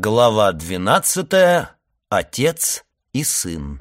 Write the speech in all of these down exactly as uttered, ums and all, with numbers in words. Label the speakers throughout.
Speaker 1: Глава двенадцатая. Отец и сын.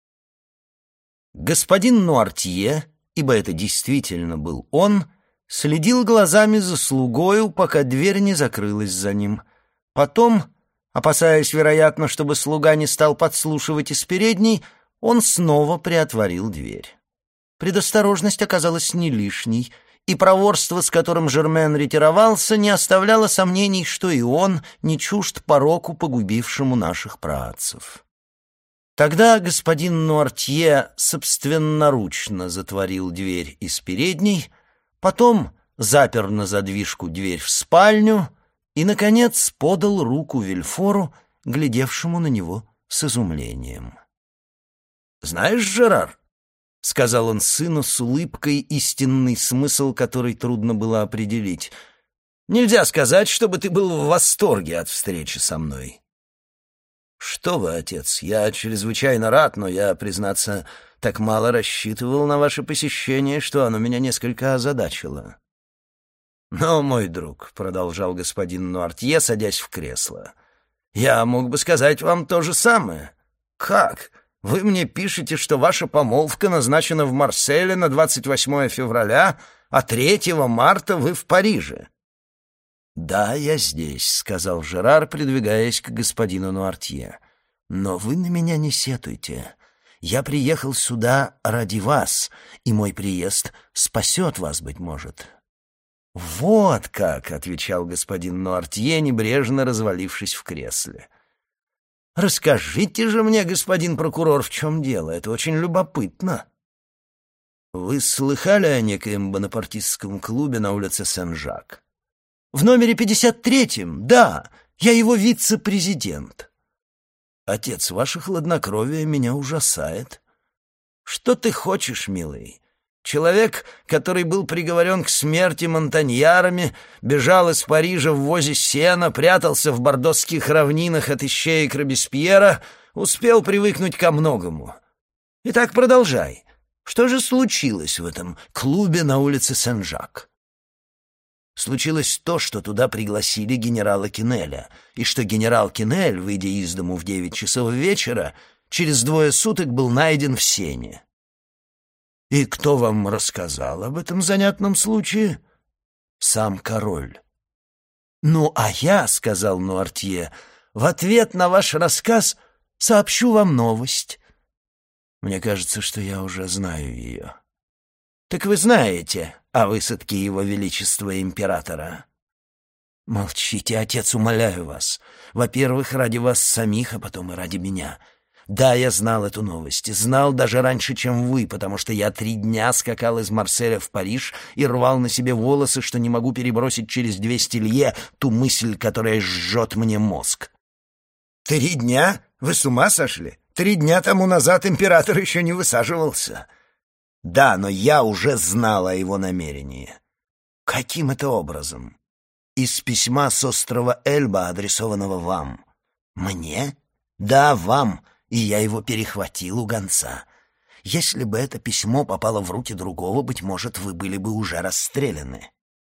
Speaker 1: Господин Нуартье, ибо это действительно был он, следил глазами за слугою, пока дверь не закрылась за ним. Потом, опасаясь, вероятно, чтобы слуга не стал подслушивать из передней, он снова приотворил дверь. Предосторожность оказалась не лишней, и проворство, с которым Жермен ретировался, не оставляло сомнений, что и он не чужд пороку, погубившему наших праотцев. Тогда господин Нуартье собственноручно затворил дверь из передней, потом запер на задвижку дверь в спальню и, наконец, подал руку Вильфору, глядевшему на него с изумлением. «Знаешь, Жерар, — сказал он сыну с улыбкой, истинный смысл которой трудно было определить, — нельзя сказать, чтобы ты был в восторге от встречи со мной». «Что вы, отец, я чрезвычайно рад, но я, признаться, так мало рассчитывал на ваше посещение, что оно меня несколько озадачило». «Но, мой друг, — продолжал господин Нуартье, садясь в кресло, — я мог бы сказать вам то же самое. Как? Вы мне пишете, что ваша помолвка назначена в Марселе на двадцать восьмое февраля, а третьего марта вы в Париже». «Да, я здесь», — сказал Жерар, придвигаясь к господину Нуартье. «Но вы на меня не сетуйте. Я приехал сюда ради вас, и мой приезд спасет вас, быть может». «Вот как», — отвечал господин Нуартье, небрежно развалившись в кресле. «Расскажите же мне, господин прокурор, в чем дело? Это очень любопытно». «Вы слыхали о некоем бонапартистском клубе на улице Сен-Жак?» «В номере пятьдесят третьем, да, я его вице-президент». «Отец, ваше хладнокровие меня ужасает». «Что ты хочешь, милый? Человек, который был приговорен к смерти монтаньярами, бежал из Парижа в возе сена, прятался в бордосских равнинах от ищеек Робеспьера, успел привыкнуть ко многому. Итак, продолжай. Что же случилось в этом клубе на улице Сен-Жак?» Случилось то, что туда пригласили генерала Кинеля, и что генерал Кинель, выйдя из дому в девять часов вечера, через двое суток был найден в сене. «И кто вам рассказал об этом занятном случае?» «Сам король». «Ну, а я, — сказал Нуартье, — в ответ на ваш рассказ сообщу вам новость». «Мне кажется, что я уже знаю ее». «Так вы знаете о высадке его величества императора?» «Молчите, отец, умоляю вас. Во-первых, ради вас самих, а потом и ради меня. Да, я знал эту новость, знал даже раньше, чем вы, потому что я три дня скакал из Марселя в Париж и рвал на себе волосы, что не могу перебросить через двести лье ту мысль, которая жжет мне мозг». «Три дня? Вы с ума сошли? Три дня тому назад император еще не высаживался». «Да, но я уже знал о его намерении». «Каким это образом?» «Из письма с острова Эльба, адресованного вам». «Мне?» «Да, вам, и я его перехватил у гонца. Если бы это письмо попало в руки другого, быть может, вы были бы уже расстреляны».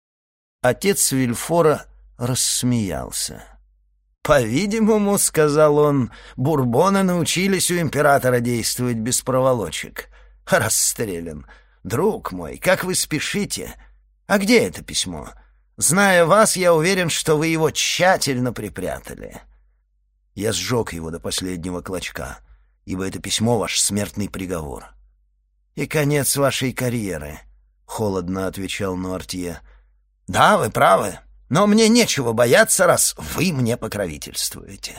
Speaker 1: Отец Вильфора рассмеялся. «По-видимому, — сказал он, — бурбоны научились у императора действовать без проволочек. Расстрелян. Друг мой, как вы спешите? А где это письмо? Зная вас, я уверен, что вы его тщательно припрятали». «Я сжег его до последнего клочка, ибо это письмо — ваш смертный приговор». «И конец вашей карьеры», — холодно отвечал Нуартье. «Да, вы правы, но мне нечего бояться, раз вы мне покровительствуете».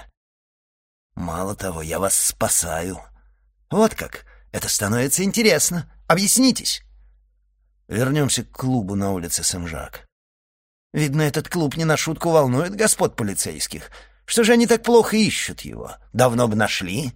Speaker 1: «Мало того, я вас спасаю». «Вот как? Это становится интересно. Объяснитесь». Вернемся к клубу на улице Сен-Жак. Видно, этот клуб не на шутку волнует господ полицейских. Что же они так плохо ищут его? Давно бы нашли.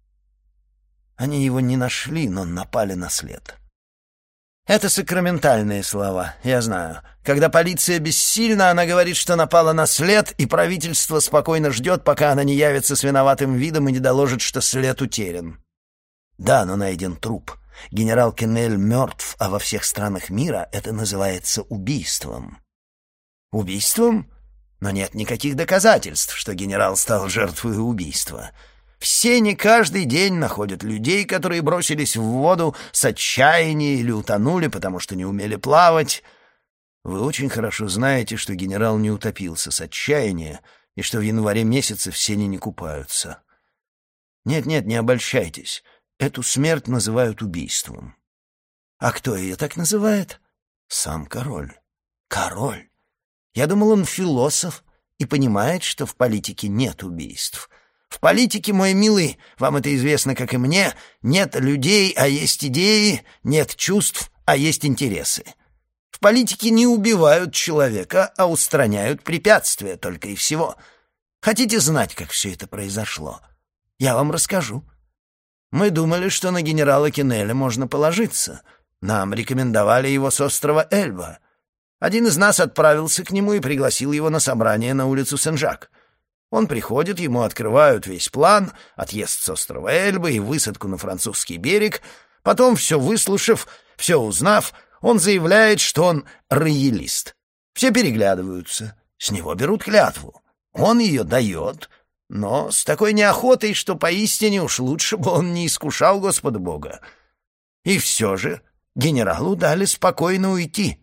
Speaker 1: Они его не нашли, но напали на след. Это сакраментальные слова, я знаю. Когда полиция бессильна, она говорит, что напала на след, и правительство спокойно ждет, пока она не явится с виноватым видом и не доложит, что след утерян. Да, но найден труп. Генерал Кинель мертв, а во всех странах мира это называется убийством. Убийством? Но нет никаких доказательств, что генерал стал жертвой убийства. Все не каждый день находят людей, которые бросились в воду с отчаяния или утонули, потому что не умели плавать. Вы очень хорошо знаете, что генерал не утопился с отчаяния, и что в январе месяце в сене не купаются. Нет-нет, не обольщайтесь. Эту смерть называют убийством. А кто ее так называет? Сам король. Король. Я думал, он философ и понимает, что в политике нет убийств. В политике, мой милый, вам это известно, как и мне, нет людей, а есть идеи, нет чувств, а есть интересы. В политике не убивают человека, а устраняют препятствия только и всего. Хотите знать, как все это произошло? Я вам расскажу. Мы думали, что на генерала Кинеля можно положиться. Нам рекомендовали его с острова Эльба. Один из нас отправился к нему и пригласил его на собрание на улицу Сен-Жак. Он приходит, ему открывают весь план, отъезд с острова Эльба и высадку на французский берег. Потом, все выслушав, все узнав, он заявляет, что он роялист. Все переглядываются, с него берут клятву. Он ее дает, но с такой неохотой, что поистине уж лучше бы он не искушал Господа Бога. И все же генералу дали спокойно уйти.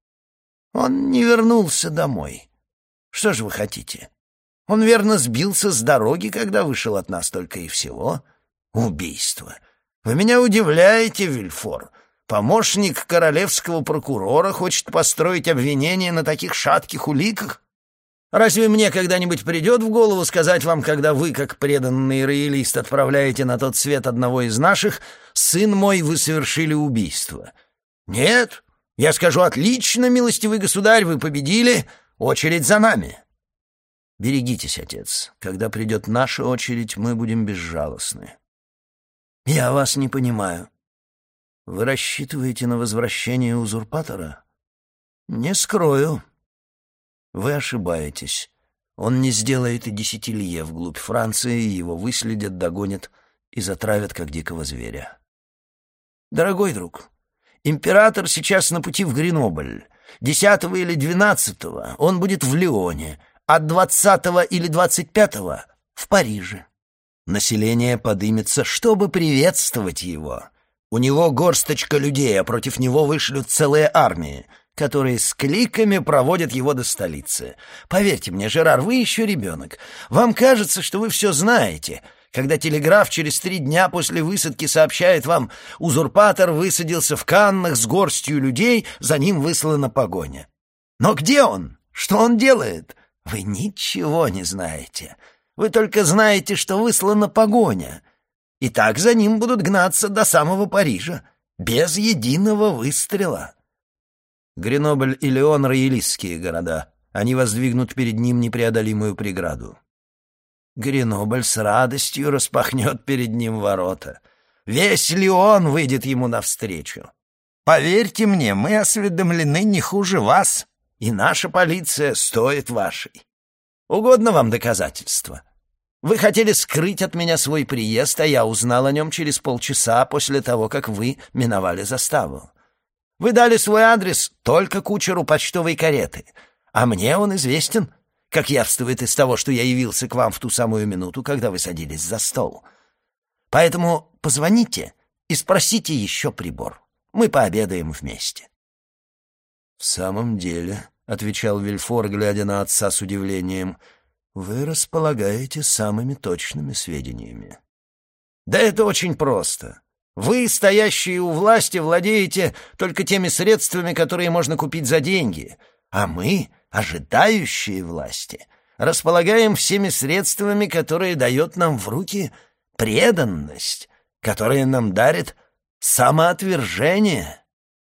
Speaker 1: Он не вернулся домой. Что же вы хотите? Он, верно, сбился с дороги, когда вышел от нас только и всего. Убийство. Вы меня удивляете, Вильфор. Помощник королевского прокурора хочет построить обвинение на таких шатких уликах? Разве мне когда-нибудь придет в голову сказать вам, когда вы, как преданный роялист, отправляете на тот свет одного из наших, сын мой, вы совершили убийство? Нет, я скажу: отлично, милостивый государь, вы победили, очередь за нами. Берегитесь, отец, когда придет наша очередь, мы будем безжалостны. Я вас не понимаю. Вы рассчитываете на возвращение узурпатора? Не скрою. Вы ошибаетесь. Он не сделает и десяти лье вглубь Франции, его выследят, догонят и затравят, как дикого зверя. Дорогой друг, император сейчас на пути в Гренобль. Десятого или двенадцатого он будет в Лионе, а двадцатого или двадцать пятого в Париже. Население подымется, чтобы приветствовать его. У него горсточка людей, а против него вышлют целые армии, которые с кликами проводят его до столицы. Поверьте мне, Жерар, вы еще ребенок. Вам кажется, что вы все знаете. Когда телеграф через три дня после высадки сообщает вам: узурпатор высадился в Каннах с горстью людей, за ним выслана погоня. Но где он? Что он делает? Вы ничего не знаете. Вы только знаете, что выслана погоня. И так за ним будут гнаться до самого Парижа, без единого выстрела. Гренобль и Лион — роялистские города. Они воздвигнут перед ним непреодолимую преграду. Гренобль с радостью распахнет перед ним ворота. Весь Лион выйдет ему навстречу. Поверьте мне, мы осведомлены не хуже вас, и наша полиция стоит вашей. Угодно вам доказательства? Вы хотели скрыть от меня свой приезд, а я узнал о нем через полчаса после того, как вы миновали заставу. Вы дали свой адрес только кучеру почтовой кареты, а мне он известен, как явствует из того, что я явился к вам в ту самую минуту, когда вы садились за стол. Поэтому позвоните и спросите еще прибор. Мы пообедаем вместе». «В самом деле», — отвечал Вильфор, глядя на отца с удивлением, — «вы располагаете самыми точными сведениями». «Да это очень просто. Вы, стоящие у власти, владеете только теми средствами, которые можно купить за деньги, а мы, ожидающие власти, располагаем всеми средствами, которые дает нам в руки преданность, которая нам дарит самоотвержение».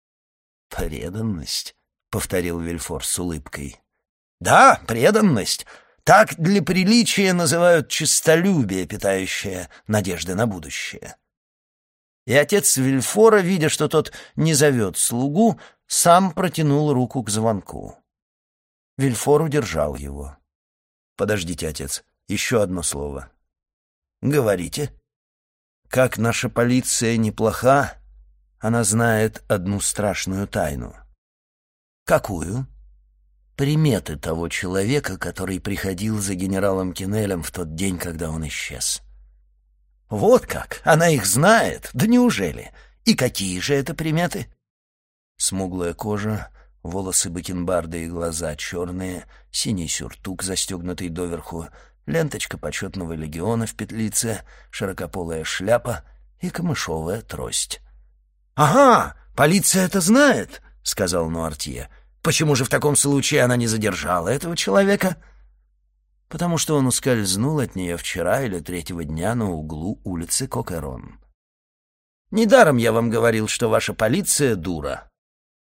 Speaker 1: «Преданность», — повторил Вильфор с улыбкой. «Да, преданность. Так для приличия называют честолюбие, питающее надежды на будущее». И отец Вильфора, видя, что тот не зовет слугу, сам протянул руку к звонку. Вильфор удержал его. «Подождите, отец, еще одно слово». «Говорите». «Как наша полиция неплоха, она знает одну страшную тайну». «Какую?» приметы того человека, который приходил за генералом Кинелем в тот день, когда он исчез. Вот как? Она их знает? Да неужели? И какие же это приметы? Смуглая кожа, волосы бакенбарды и глаза черные, синий сюртук, застегнутый доверху, ленточка почетного легиона в петлице, широкополая шляпа и камышовая трость. «Ага, полиция это знает», — сказал Нуартье. «Почему же в таком случае она не задержала этого человека?» «Потому что он ускользнул от нее вчера или третьего дня на углу улицы Кокерон. Недаром я вам говорил, что ваша полиция дура».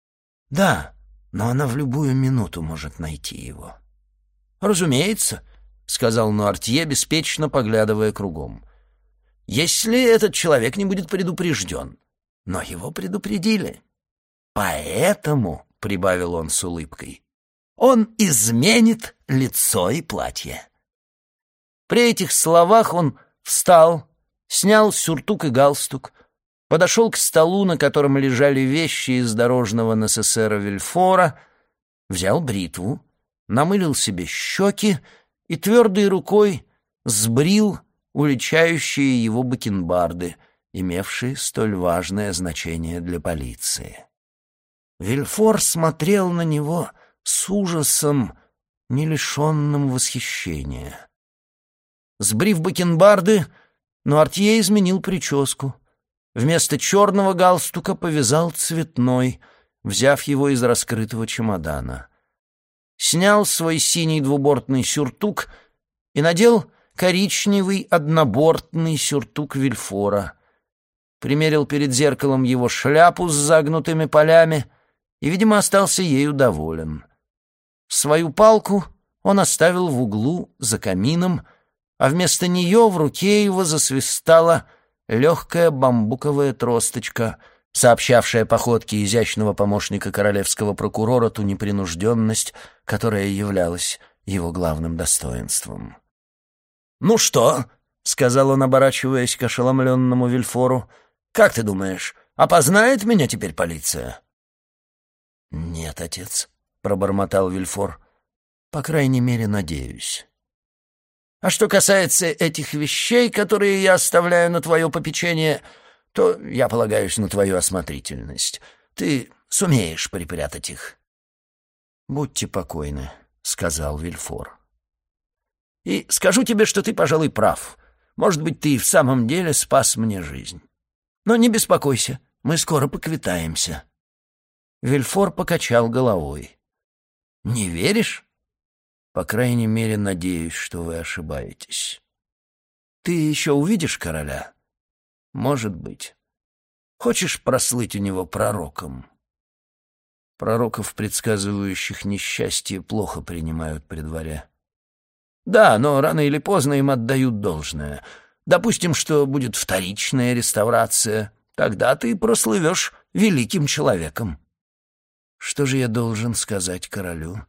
Speaker 1: «Да, но она в любую минуту может найти его». «Разумеется», — сказал Нуартье, беспечно поглядывая кругом. «Если этот человек не будет предупрежден. Но его предупредили. Поэтому, — прибавил он с улыбкой, — он изменит лицо и платье». При этих словах он встал, снял сюртук и галстук, подошел к столу, на котором лежали вещи из дорожного несессера Вильфора, взял бритву, намылил себе щеки и твердой рукой сбрил уличающие его бакенбарды, имевшие столь важное значение для полиции. Вильфор смотрел на него с ужасом, не лишенным восхищения. Сбрив бакенбарды, Нуартье изменил прическу. Вместо черного галстука повязал цветной, взяв его из раскрытого чемодана. Снял свой синий двубортный сюртук и надел коричневый однобортный сюртук Вильфора. Примерил перед зеркалом его шляпу с загнутыми полями и, видимо, остался ею доволен. Свою палку он оставил в углу за камином, а вместо нее в руке его засвистала легкая бамбуковая тросточка, сообщавшая походке изящного помощника королевского прокурора ту непринужденность, которая являлась его главным достоинством. «Ну что?» — сказал он, оборачиваясь к ошеломленному Вильфору. «Как ты думаешь, опознает меня теперь полиция?» «Нет, отец», — пробормотал Вильфор. «По крайней мере, надеюсь». «А что касается этих вещей, которые я оставляю на твое попечение, то я полагаюсь на твою осмотрительность. Ты сумеешь припрятать их». «Будьте покойны», — сказал Вильфор. «И скажу тебе, что ты, пожалуй, прав. Может быть, ты и в самом деле спас мне жизнь. Но не беспокойся, мы скоро поквитаемся». Вильфор покачал головой. «Не веришь?» «По крайней мере, надеюсь, что вы ошибаетесь. Ты еще увидишь короля? Может быть. Хочешь прослыть у него пророком?» Пророков, предсказывающих несчастье, плохо принимают при дворе. «Да, но рано или поздно им отдают должное. Допустим, что будет вторичная реставрация. Тогда ты прослывешь великим человеком». «Что же я должен сказать королю?»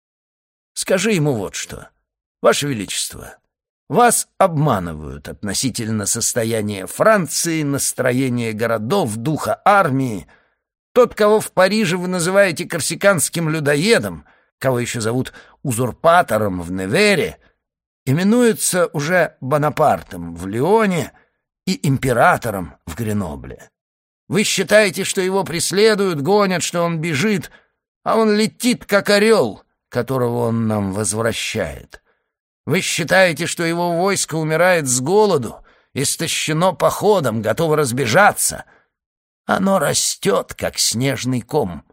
Speaker 1: «Скажи ему вот что. Ваше Величество, вас обманывают относительно состояния Франции, настроения городов, духа армии. Тот, кого в Париже вы называете корсиканским людоедом, кого еще зовут узурпатором в Невере, именуется уже Бонапартом в Лионе и императором в Гренобле. Вы считаете, что его преследуют, гонят, что он бежит, а он летит, как орел, которого он нам возвращает. Вы считаете, что его войско умирает с голоду, истощено походом, готово разбежаться. Оно растет, как снежный ком.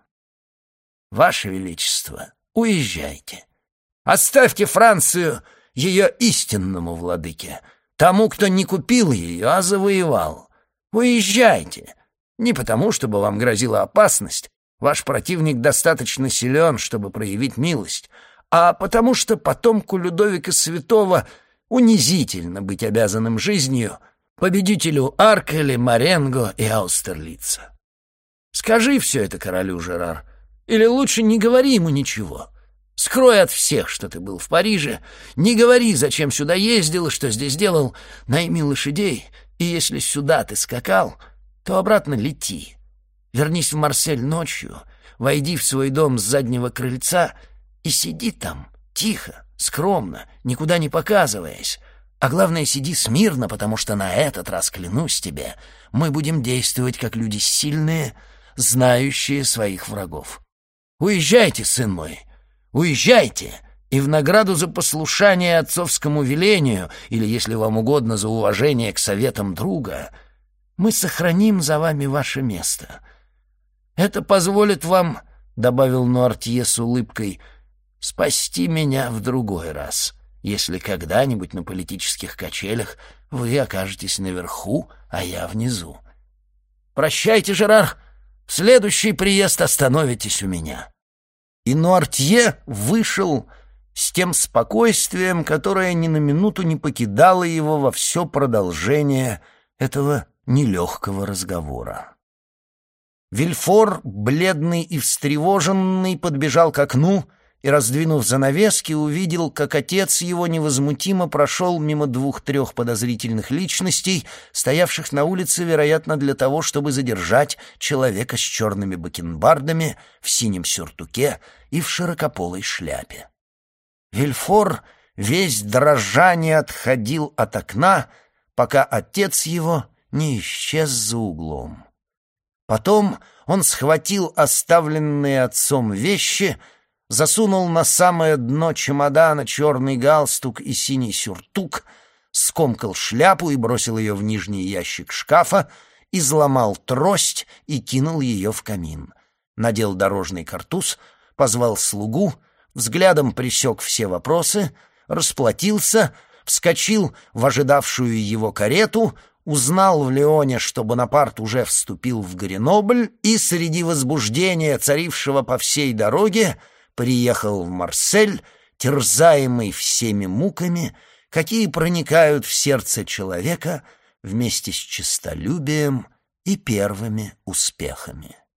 Speaker 1: Ваше Величество, уезжайте. Оставьте Францию ее истинному владыке, тому, кто не купил ее, а завоевал. Уезжайте. Не потому, чтобы вам грозила опасность, ваш противник достаточно силен, чтобы проявить милость, а потому что потомку Людовика Святого унизительно быть обязанным жизнью победителю Аркели, Маренго и Аустерлица. Скажи все это королю, Жерар, или лучше не говори ему ничего. Скрой от всех, что ты был в Париже, не говори, зачем сюда ездил и что здесь делал, найми лошадей, и если сюда ты скакал, то обратно лети. Вернись в Марсель ночью, войди в свой дом с заднего крыльца И сиди там, тихо, скромно, никуда не показываясь. А главное, сиди смирно, потому что на этот раз, клянусь тебе, мы будем действовать как люди сильные, знающие своих врагов. Уезжайте, сын мой, уезжайте, и в награду за послушание отцовскому велению, или, если вам угодно, за уважение к советам друга, мы сохраним за вами ваше место. Это позволит вам, — добавил Нуартье с улыбкой, — спасти меня в другой раз, если когда-нибудь на политических качелях вы окажетесь наверху, а я внизу. Прощайте, Жерар, в следующий приезд остановитесь у меня». И Нуартье вышел с тем спокойствием, которое ни на минуту не покидало его во все продолжение этого нелегкого разговора. Вильфор, бледный и встревоженный, подбежал к окну и, раздвинув занавески, увидел, как отец его невозмутимо прошел мимо двух-трех подозрительных личностей, стоявших на улице, вероятно, для того, чтобы задержать человека с черными бакенбардами, в синем сюртуке и в широкополой шляпе. Вильфор весь дрожа не отходил от окна, пока отец его не исчез за углом. Потом он схватил оставленные отцом вещи, засунул на самое дно чемодана черный галстук и синий сюртук, скомкал шляпу и бросил ее в нижний ящик шкафа, изломал трость и кинул ее в камин. Надел дорожный картуз, позвал слугу, взглядом пресек все вопросы, расплатился, вскочил в ожидавшую его карету, узнал в Лионе, что Бонапарт уже вступил в Гренобль, и среди возбуждения, царившего по всей дороге, приехал в Марсель, терзаемый всеми муками, какие проникают в сердце человека вместе с честолюбием и первыми успехами.